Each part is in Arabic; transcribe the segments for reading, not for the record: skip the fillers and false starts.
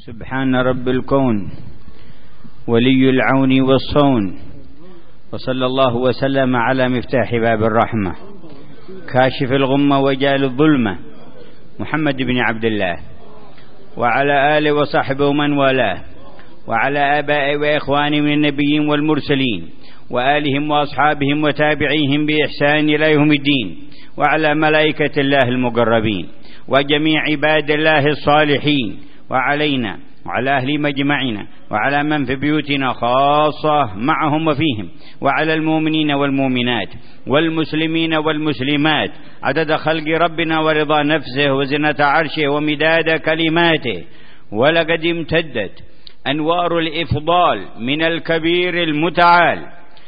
سبحان رب الكون ولي العون والصون، وصلى الله وسلم على مفتاح باب الرحمة كاشف الغمة وجال الظلمة محمد بن عبد الله، وعلى آله وصحبه ومن والاه، وعلى آبائه وإخوانه من النبيين والمرسلين وآلهم وأصحابهم وتابعيهم بإحسان إلى يوم الدين، وعلى ملائكة الله المقربين وجميع عباد الله الصالحين، وعلينا وعلى أهل مجمعنا، وعلى من في بيوتنا خاصة معهم وفيهم، وعلى المؤمنين والمؤمنات والمسلمين والمسلمات عدد خلق ربنا ورضا نفسه وزنة عرشه ومداد كلماته. ولقد امتدت أنوار الإفضال من الكبير المتعال،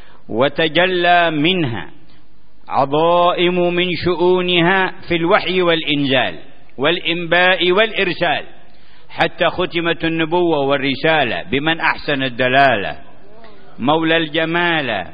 وتجلى منها عظائم من شؤونها في الوحي والإنزال والإنباء والإرسال، حتى ختمت النبوة والرسالة بمن أحسن الدلالة، مولى الجمال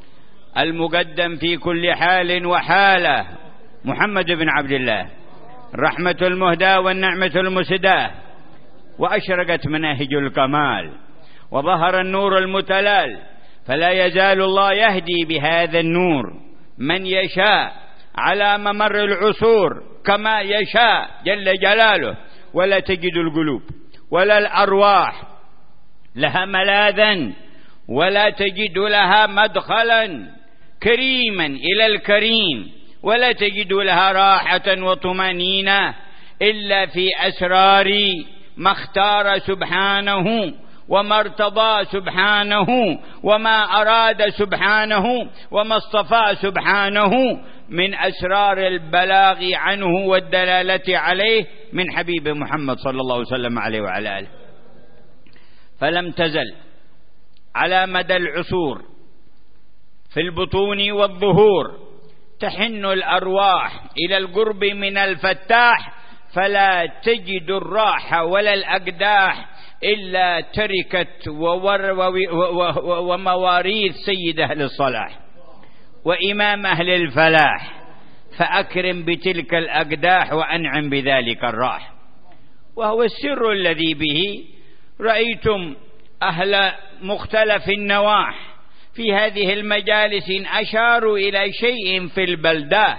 المقدم في كل حال وحالة، محمد بن عبد الله، الرحمة المهداة والنعمة المسداة، وأشرقت مناهج الكمال وظهر النور المتلال، فلا يزال الله يهدي بهذا النور من يشاء على ممر العصور كما يشاء جل جلاله، ولا تجد القلوب ولا الأرواح لها ملاذا، ولا تجد لها مدخلا كريما إلى الكريم، ولا تجد لها راحة وطمأنينة إلا في أسرار ما اختار سبحانه وما ارتضى سبحانه وما أراد سبحانه وما اصطفى سبحانه من أسرار البلاغ عنه والدلالة عليه من حبيب محمد صلى الله عليه وسلم عليه وعلى آله. فلم تزل على مدى العصور في البطون والظهور تحن الأرواح إلى القرب من الفتاح، فلا تجد الراحة ولا الأقداح إلا تركت ومواريث سيد أهل الصلاح وإمام أهل الفلاح، فأكرم بتلك الأقداح وأنعم بذلك الراح. وهو السر الذي به رأيتم أهل مختلف النواح في هذه المجالس أشاروا إلى شيء في البلدة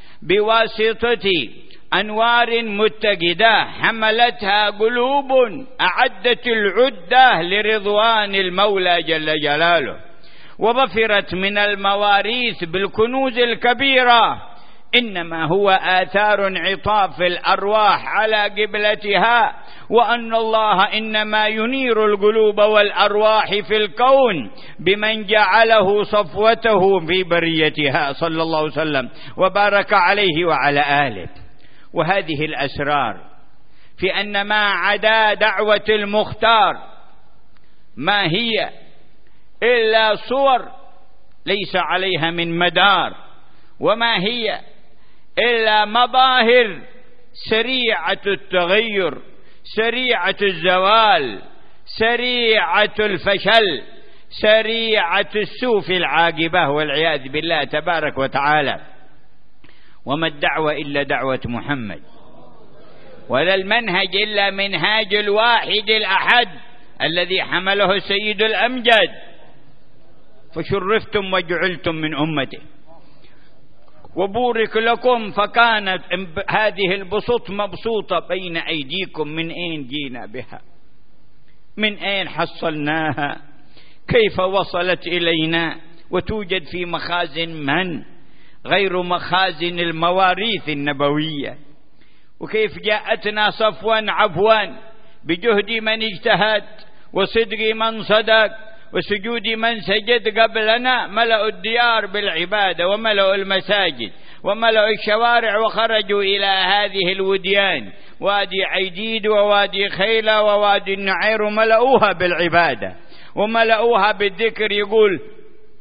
بواسطة أنوار متجدة حملتها قلوب أعدت العدة لرضوان المولى جل جلاله، وظفرت من المواريث بالكنوز الكبيرة، إنما هو آثار عطاف الأرواح على قبلتها، وأن الله إنما ينير القلوب والأرواح في الكون بمن جعله صفوته في بريتها صلى الله عليه وسلم وبارك عليه وعلى آله. وهذه الأسرار في أن ما عدا دعوة المختار ما هي إلا صور ليس عليها من مدار، وما هي إلا مظاهر سريعة التغير، سريعة الزوال، سريعة الفشل، سريعة السوء في العاقبة والعياذ بالله تبارك وتعالى. وما الدعوة إلا دعوة محمد، ولا المنهج إلا منهاج الواحد الأحد الذي حمله السيد الأمجد، فشرفتم وجعلتم من أمته وبورك لكم، فكانت هذه البسط مبسوطة بين أيديكم. من أين جينا بها؟ من أين حصلناها؟ كيف وصلت إلينا؟ وتوجد في مخازن من غير مخازن المواريث النبوية؟ وكيف جاءتنا صفوا عفوا بجهد من اجتهد وصدق من صدق وسجود من سجد قبلنا، ملأوا الديار بالعبادة وملأوا المساجد وملأوا الشوارع، وخرجوا إلى هذه الوديان، وادي عيديد ووادي خيلة ووادي النعير، وملأوها بالعبادة وملأوها بالذكر. يقول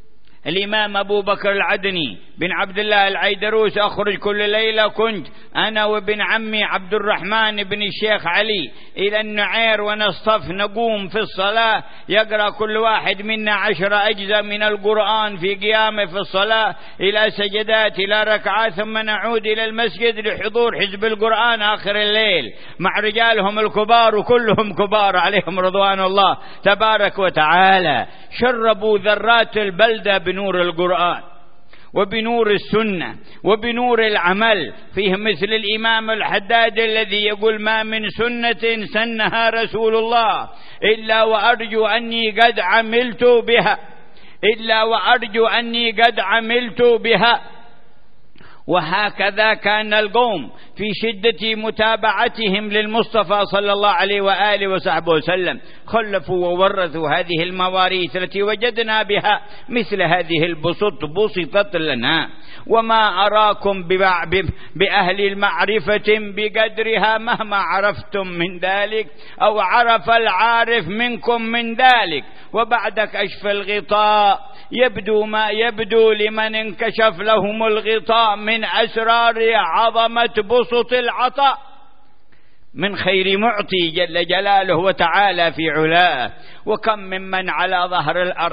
الإمام أبو بكر العدني بن عبد الله العيدروس: أخرج كل ليلة كنت أنا وابن عمي عبد الرحمن بن الشيخ علي إلى النعير ونصطف نقوم في الصلاة، يقرأ كل واحد منا 10 أجزاء من القرآن في قيامه في الصلاة إلى سجدات إلى ركعات، ثم نعود إلى المسجد لحضور حزب القرآن آخر الليل مع رجالهم الكبار، وكلهم كبار عليهم رضوان الله تبارك وتعالى. شربوا ذرات البلدة بنور القرآن وبنور السنة وبنور العمل فيه، مثل الإمام الحداد الذي يقول: ما من سنة سنها رسول الله إلا وأرجو أني قد عملت بها، إلا وأرجو أني قد عملت بها. وهكذا كان القوم في شدة متابعتهم للمصطفى صلى الله عليه وآله وصحبه وسلم، خلفوا وورثوا هذه المواريث التي وجدنا بها مثل هذه البسط بسطت لنا. وما أراكم بأهل المعرفة بقدرها مهما عرفتم من ذلك أو عرف العارف منكم من ذلك، وبعد كشف الغطاء يبدو ما يبدو لمن انكشف لهم الغطاء من أسرار عظمة بسط العطاء من خير معطي جل جلاله وتعالى في علاه. وكم ممن على ظهر الأرض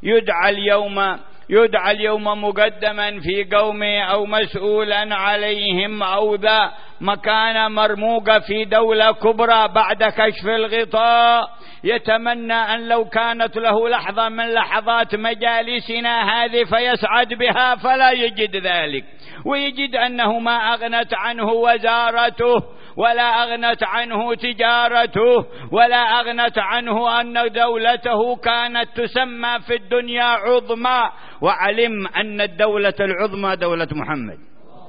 يدعى اليوم مقدما في قومه أو مسؤولا عليهم أو ذا مكان مرموقة في دولة كبرى، بعد كشف الغطاء يتمنى أن لو كانت له لحظة من لحظات مجالسنا هذه فيسعد بها، فلا يجد ذلك، ويجد أنه ما أغنت عنه وزارته ولا أغنت عنه تجارته ولا أغنت عنه أن دولته كانت تسمى في الدنيا عظمى، وعلم أن الدولة العظمى دولة محمد،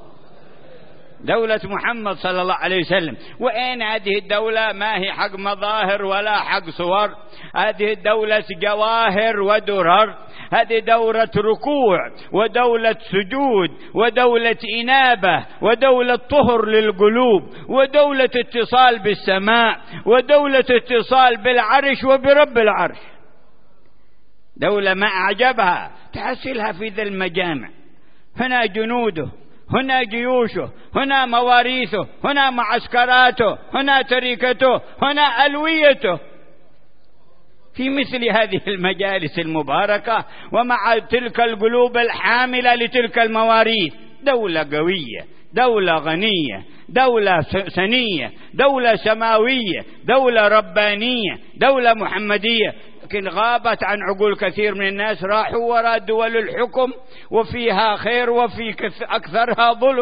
دولة محمد صلى الله عليه وسلم. وأين هذه الدولة؟ ما هي حق مظاهر ولا حق صور، هذه الدولة جواهر ودرر، هذه دولة ركوع ودولة سجود ودولة إنابة ودولة طهر للقلوب ودولة اتصال بالسماء ودولة اتصال بالعرش وبرب العرش. دولة ما أعجبها تحصلها في ذا المجامع، هنا جنوده، هنا جيوشه، هنا مواريثه، هنا معسكراته، هنا تركته، هنا ألويته، في مثل هذه المجالس المباركة ومع تلك القلوب الحاملة لتلك المواريث. دولة قوية، دولة غنية، دولة سنية، دولة سماوية، دولة ربانية، دولة محمدية، لكن غابت عن عقول كثير من الناس، راحوا وراء دول الحكم وفيها خير وفي أكثرها ظلم،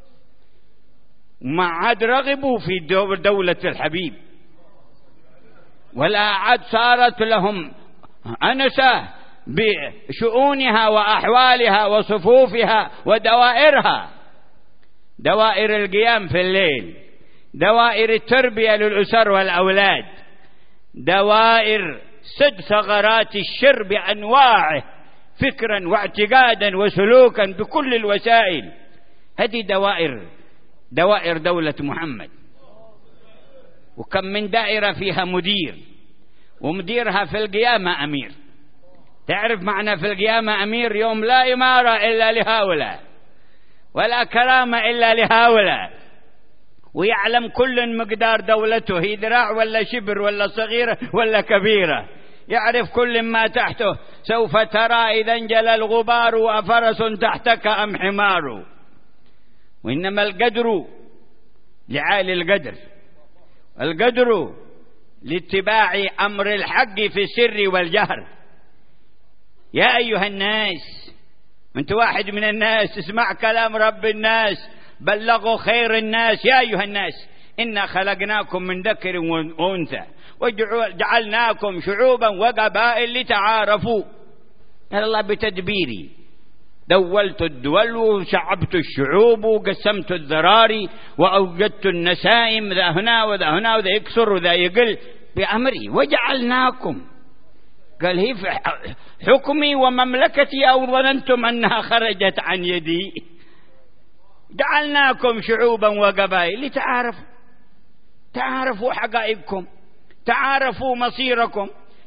ما عاد رغبوا في دولة الحبيب، ولا عاد صارت لهم أنسة بشؤونها وأحوالها وصفوفها ودوائرها، دوائر القيام في الليل، دوائر التربية للأسر والأولاد، دوائر سد ثغرات الشر بأنواعه فكرا واعتقادا وسلوكا بكل الوسائل. هذه دوائر دولة محمد. وكم من دائرة فيها مدير، ومديرها في القيامة أمير. تعرف معنى في القيامة أمير؟ يوم لا إمارة إلا لهؤلاء ولا كرامة إلا لهؤلاء، ويعلم كل مقدار دولته، هي ذراع ولا شبر ولا صغيرة ولا كبيرة، يعرف كل ما تحته. سوف ترى إذا انجلى الغبار وفرس تحتك أم حمار. وإنما القدر لعالي القدر، القدر لاتباع أمر الحق في السر والجهر. يا أيها الناس، أنت واحد من الناس، اسمع كلام رب الناس، بلغوا خير الناس. يا أيها الناس إنا خلقناكم من ذكر وأنثى وجعلناكم شعوبا وقبائل لتعارفوا. قال الله بتدبيري دولت الدول وشعبت الشعوب وقسمت الذراري وأوجدت النسائم، ذا هنا وذا هنا وذا يكسر وذا يقل بأمري وجعلناكم. قال هي في حكمي ومملكتي أو ظننتم أنها خرجت عن يدي؟ جعلناكم شعوبا وقبائل لتعارفوا، تعارفوا حقائبكم، تعارفوا مصيركم،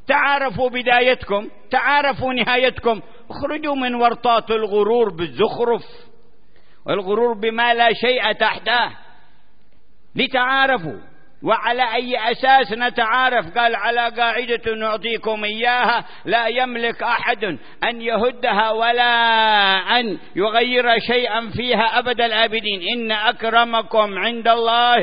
تعارفوا بدايتكم، تعارفوا نهايتكم، اخرجوا من ورطات الغرور بالزخرف والغرور بما لا شيء تحته لتعارفوا. وعلى أي أساس نتعارف؟ قال على قاعدة نعطيكم إياها لا يملك أحد أن يهدها ولا أن يغير شيئا فيها أبد الآبدين، إن أكرمكم عند الله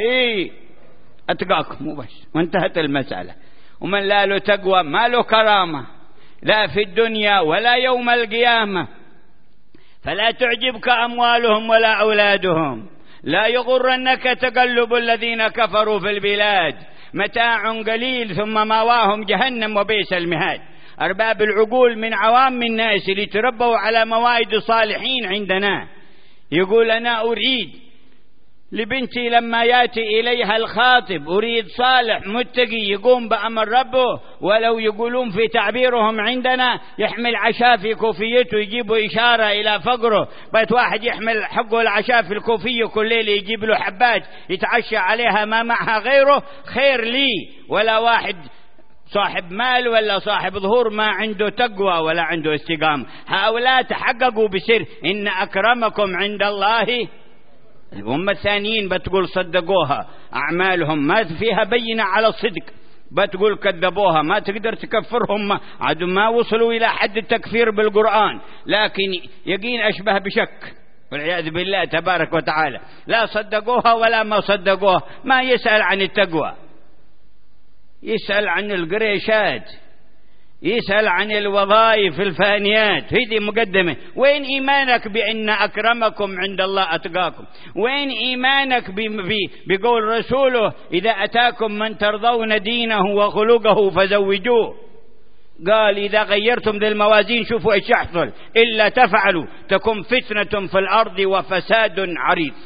أتقاكم، وبس، وانتهت المسألة. ومن لا له تقوى ما له كرامة، لا في الدنيا ولا يوم القيامة. فلا تعجبك أموالهم ولا أولادهم، لا يغرنك تقلب الذين كفروا في البلاد، متاع قليل ثم ماواهم جهنم وبئس المهاد. أرباب العقول من عوام الناس اللي تربوا على موائد صالحين عندنا يقول أنا أريد لبنتي لما يأتي إليها الخاطب أريد صالح متقي يقوم بأمر ربه، ولو يقولون في تعبيرهم عندنا يحمل عشاء في كوفيته يجيبوا إشارة إلى فقره، بيت واحد يحمل حقه العشاء في الكوفية كل ليلة يجيب له حبات يتعشى عليها ما معها غيره، خير لي. ولا واحد صاحب مال ولا صاحب ظهور ما عنده تقوى ولا عنده استقامة. هؤلاء تحققوا بسر إن أكرمكم عند الله. هم الثانيين بتقول صدقوها، أعمالهم ما فيها بينة على الصدق، بتقول كذبوها، ما تقدر تكفرهم، عاد ما وصلوا إلى حد التكفير بالقرآن، لكن يقين أشبه بشك والعياذ بالله تبارك وتعالى. لا صدقوها ولا ما صدقوها، ما يسأل عن التقوى، يسأل عن القريشات، يسأل عن الوظائف الفانيات. هذه مقدمة. وين إيمانك بأن أكرمكم عند الله أتقاكم؟ وين إيمانك بقول رسوله إذا أتاكم من ترضون دينه وخلقه فزوجوه؟ قال إذا غيرتم ذي الموازين شوفوا إيش يحصل، إلا تفعلوا تكون فتنة في الأرض وفساد عريض.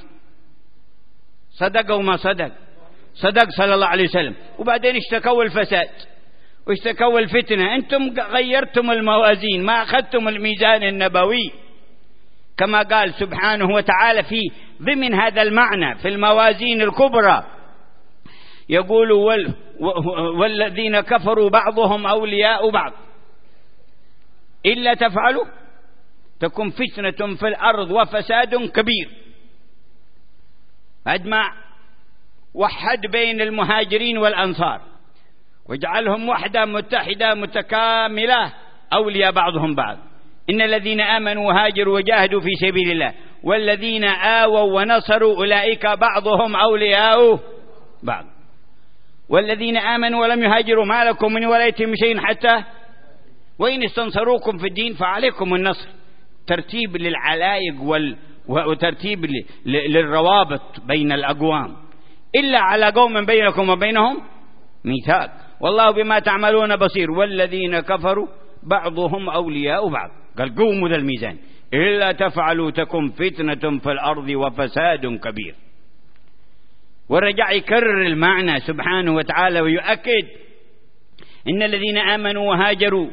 صدق وما صدق؟ صدق صلى الله عليه وسلم. وبعدين اشتكوا الفساد واشتكوا الفتنة. أنتم غيرتم الموازين، ما أخذتم الميزان النبوي كما قال سبحانه وتعالى في ضمن هذا المعنى في الموازين الكبرى. يقول والذين كفروا بعضهم أولياء بعض إلا تفعلوا تكون فتنة في الأرض وفساد كبير. أجمع وحد بين المهاجرين والأنصار واجعلهم وحدة متحدة متكاملة أولياء بعضهم بعض. إن الذين آمنوا وهاجروا وجاهدوا في سبيل الله والذين آووا ونصروا أولئك بعضهم أولياء بعض. والذين آمنوا ولم يهاجروا ما لكم من ولايتهم شيء حتى وإن استنصروكم في الدين فعليكم النصر. ترتيب للعلائق وترتيب للروابط بين الأقوام. إلا على قوم بينكم وبينهم ميثاق والله بما تعملون بصير. والذين كفروا بعضهم أولياء بعض. قال قوموا ذا الميزان إلا تفعلوا تكن فتنة في الأرض وفساد كبير. ورجع يكرر المعنى سبحانه وتعالى ويؤكد إن الذين آمنوا وهاجروا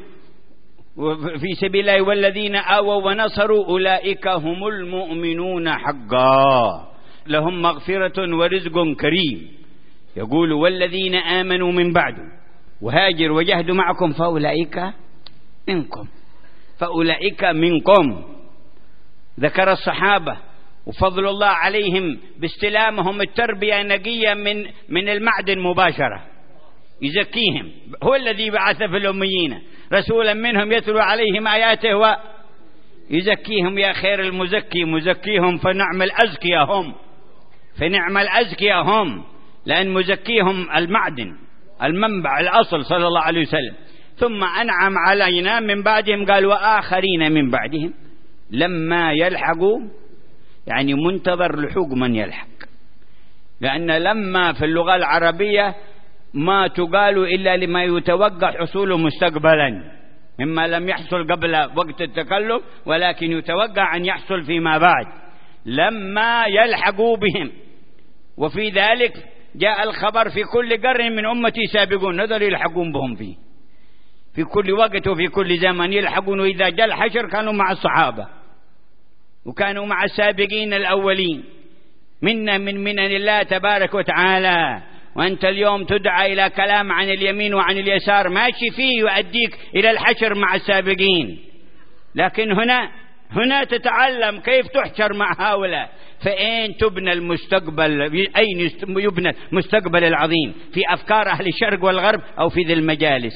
في سبيل الله والذين آووا ونصروا أولئك هم المؤمنون حقا لهم مغفرة ورزق كريم. يقول والذين آمنوا من بعد وهاجروا وجاهدوا معكم فأولئك منكم. فأولئك منكم. ذكر الصحابة وفضل الله عليهم باستلامهم التربية نقية من المعدن مباشرة يزكيهم. هو الذي بعث في الأميين رسولا منهم يتلو عليهم آياته ويزكيهم. يا خير المزكي مزكيهم فنعم الأزكياء هم. فنعم الأزكياء هم لأن مزكيهم المعدن المنبع الأصل صلى الله عليه وسلم. ثم أنعم علينا من بعدهم قال وآخرين من بعدهم لما يلحقوا يعني منتظر لحوق من يلحق. لأن لما في اللغة العربية ما تقال إلا لما يتوقع حصوله مستقبلا مما لم يحصل قبل وقت التكلم ولكن يتوقع أن يحصل فيما بعد. لما يلحقوا بهم. وفي ذلك جاء الخبر في كل قرن من أمتي سابقون نذر يلحقون بهم فيه في كل وقت وفي كل زمن يلحقون. وإذا جاء الحشر كانوا مع الصحابة وكانوا مع السابقين الأولين منا من منن الله تبارك وتعالى. وأنت اليوم تدعى إلى كلام عن اليمين وعن اليسار ماشي فيه يؤديك إلى الحشر مع السابقين، لكن هنا تتعلم كيف تحشر مع هؤلاء. فأين تبنى المستقبل؟ أين يبنى المستقبل العظيم؟ في أفكار أهل الشرق والغرب أو في ذي المجالس؟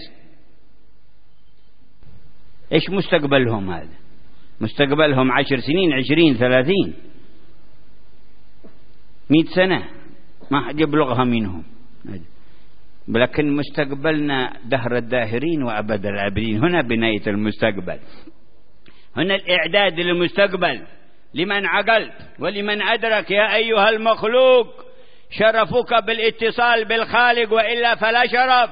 إيش مستقبلهم هذا؟ مستقبلهم 10 سنين 20 30 100 سنة ما حد يبلغها منهم، لكن مستقبلنا دهر الداهرين وأبد الآبدين. هنا بناية المستقبل، هنا الإعداد للمستقبل لمن عقل ولمن أدرك. يا أيها المخلوق شرفك بالاتصال بالخالق، وإلا فلا شرف.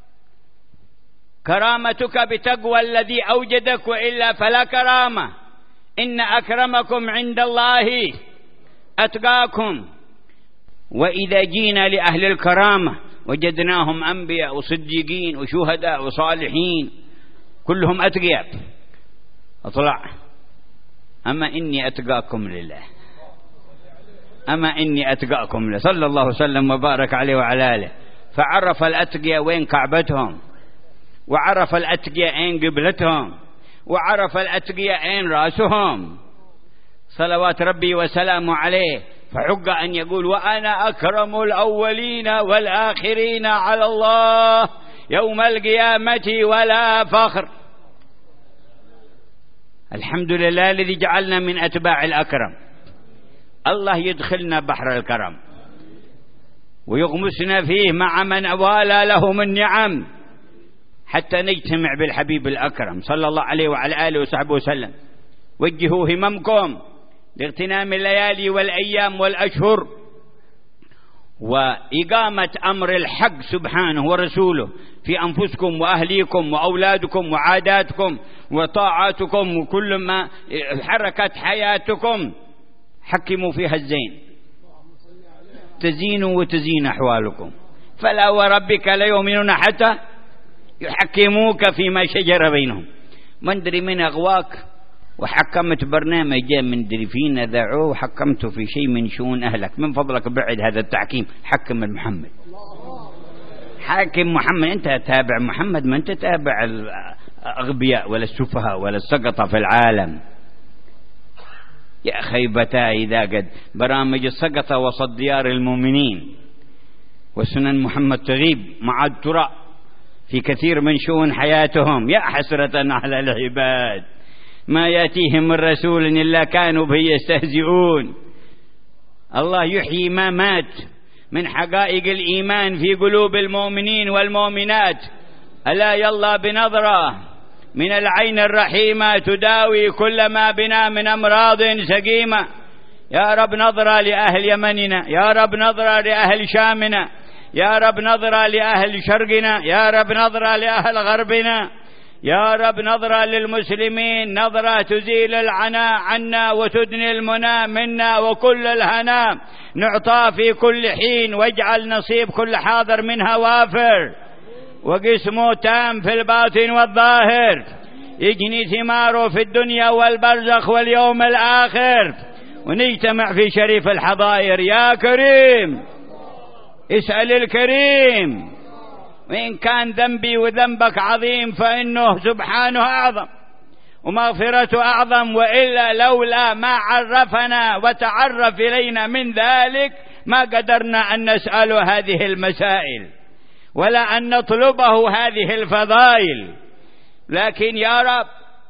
كرامتك بتقوى الذي أوجدك، وإلا فلا كرامة. إن أكرمكم عند الله أتقاكم. وإذا جينا لأهل الكرامة وجدناهم أنبياء وصديقين وشهداء وصالحين كلهم أتقياء. أطلع أما إني أتقاكم لله، أما إني أتقاكم لله، صلى الله وسلم وبارك عليه وعلى آله. فعرف الأتقياء وين كعبتهم، وعرف الأتقياء أين قبلتهم، وعرف الأتقياء أين رأسهم، صلوات ربي وسلامه عليه. فحق أن يقول وأنا أكرم الأولين والآخرين على الله يوم القيامة ولا فخر. الحمد لله الذي جعلنا من أتباع الأكرم. الله يدخلنا بحر الكرم ويغمسنا فيه مع من أوالى له من نعم، حتى نجتمع بالحبيب الأكرم صلى الله عليه وعلى آله وصحبه وسلم. وجهوا هممكم لاغتنام الليالي والأيام والأشهر وإقامة أمر الحق سبحانه ورسوله في أنفسكم وأهليكم وأولادكم وعاداتكم وطاعاتكم وكل ما حركت حياتكم. حكموا فيها الزين تزينوا وتزين أحوالكم. فلا وربك لا يؤمنون حتى يحكموك فيما شجر بينهم. من دري من أغواك وحكمت برنامج جاء من دري فينا ذاعوه وحكمت في شيء من شؤون أهلك. من فضلك بعد هذا التحكيم، حكم محمد، حاكم محمد. أنت تابع محمد، ما أنت تابع الأغبياء ولا السفهاء ولا السقطة في العالم. يا خيبتا إذا قد برامج السقطة وسط ديار المؤمنين وسنن محمد تغيب مع الترى في كثير من شؤون حياتهم. يا حسرة على العباد ما يأتيهم من رسول إلا كانوا به يستهزئون. الله يحيي ما مات من حقائق الإيمان في قلوب المؤمنين والمؤمنات. ألا يلا بنظرة من العين الرحيمة تداوي كل ما بنا من أمراض سقيمة. يا رب نظرة لأهل يمننا، يا رب نظرة لأهل شامنا، يا رب نظرة لأهل شرقنا، يا رب نظرة لأهل غربنا، يا رب نظرة للمسلمين، نظرة تزيل العناء عنا وتدني المنى منا وكل الهنا نعطى في كل حين. واجعل نصيب كل حاضر منها وافر وقسمه تام في الباطن والظاهر. يجني ثماره في الدنيا والبرزخ واليوم الآخر، ونجتمع في شريف الحظائر. يا كريم اسأل الكريم. وإن كان ذنبي وذنبك عظيم فإنه سبحانه أعظم ومغفرته أعظم، وإلا لولا ما عرفنا وتعرف إلينا من ذلك ما قدرنا أن نسأله هذه المسائل ولا أن نطلبه هذه الفضائل. لكن يا رب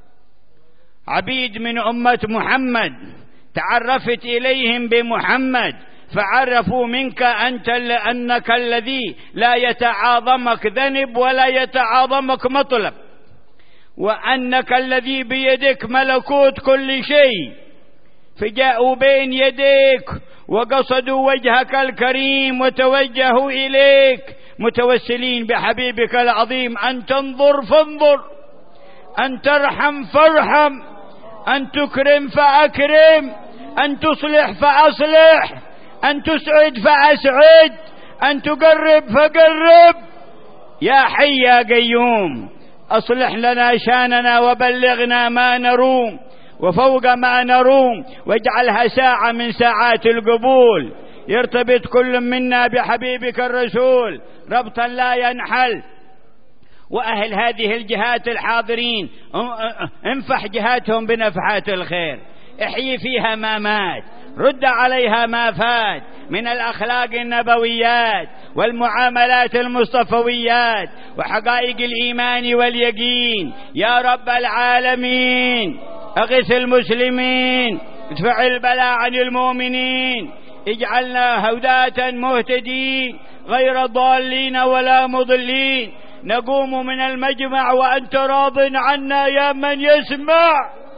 عبيد من أمة محمد تعرفت إليهم بمحمد فعرفوا منك أنك الذي لا يتعاظمك ذنب ولا يتعاظمك مطلب، وأنك الذي بيدك ملكوت كل شيء. فجاءوا بين يديك وقصدوا وجهك الكريم وتوجهوا إليك متوسلين بحبيبك العظيم أن تنظر فانظر، أن ترحم فارحم، أن تكرم فأكرم، أن تصلح فأصلح، أن تسعد فأسعد، أن تقرب فقرب. يا حي يا قيوم أصلح لنا شاننا وبلغنا ما نروم وفوق ما نروم، واجعلها ساعة من ساعات القبول. يرتبط كل منا بحبيبك الرسول ربطا لا ينحل. وأهل هذه الجهات الحاضرين انفح جهاتهم بنفحات الخير، احيي فيها ما مات، رد عليها ما فات من الأخلاق النبويات والمعاملات المصطفويات وحقائق الإيمان واليقين يا رب العالمين. أغث المسلمين، ادفع البلاء عن المؤمنين، اجعلنا هداة مهتدين غير ضالين ولا مضلين. نقوم من المجمع وأنت راض عنا يا من يسمع،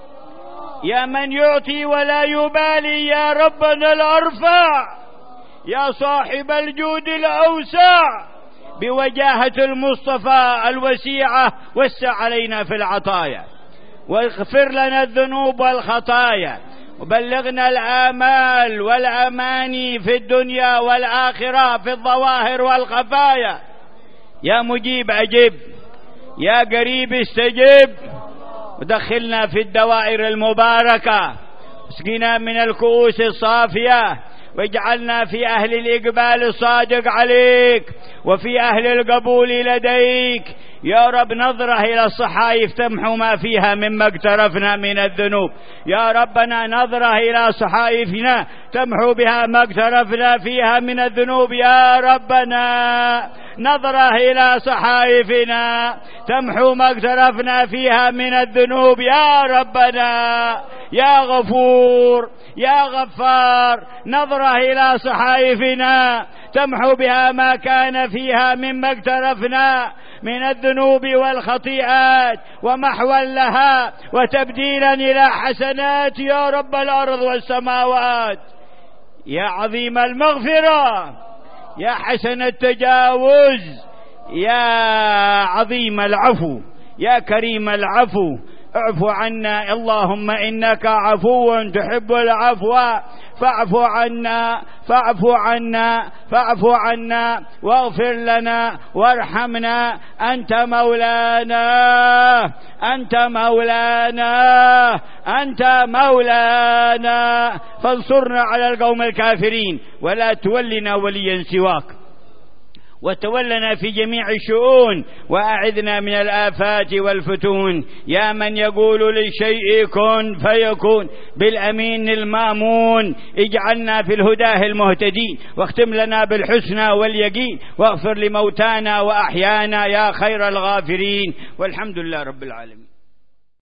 يا من يعطي ولا يبالي، يا ربنا الأرفع، يا صاحب الجود الأوسع، بوجاهة المصطفى الوسيعة وسع علينا في العطايا، واغفر لنا الذنوب والخطايا، وبلغنا الآمال والأماني في الدنيا والآخرة في الظواهر والخفايا. يا مجيب أجب، يا قريب استجب، ودخلنا في الدوائر المباركة، اسقنا من الكؤوس الصافية، واجعلنا في أهل الإقبال الصادق عليك وفي أهل القبول لديك يا رب. نظرة إلى الصحائف تمحو ما فيها مما اقترفنا من الذنوب، يا ربنا نظرة إلى صحائفنا تمحو بها ما اقترفنا فيها من الذنوب، يا ربنا نظرة إلى صحائفنا تمحو ما اقترفنا فيها من الذنوب، يا ربنا يا غفور يا غفار، نظرة إلى صحائفنا تمحو بها ما كان فيها مما اقترفنا من الذنوب والخطيئات، ومحوا لها وتبديلا إلى حسنات يا رب الأرض والسماوات. يا عظيم المغفرة، يا حسن التجاوز، يا عظيم العفو، يا كريم العفو، اعف عنا اللهم إنك عفو تحب العفو فاعف عنا فاعف عنا فاعف عنا واغفر لنا وارحمنا، أنت مولانا أنت مولانا أنت مولانا، فانصرنا على القوم الكافرين ولا تولنا وليا سواك، وتولنا في جميع الشؤون، وأعذنا من الآفات والفتون. يا من يقول للشيء كن فيكون بالأمين المأمون، اجعلنا في الهداه المهتدين، واختم لنا بالحسنى واليقين، واغفر لموتانا وأحيانا يا خير الغافرين، والحمد لله رب العالمين.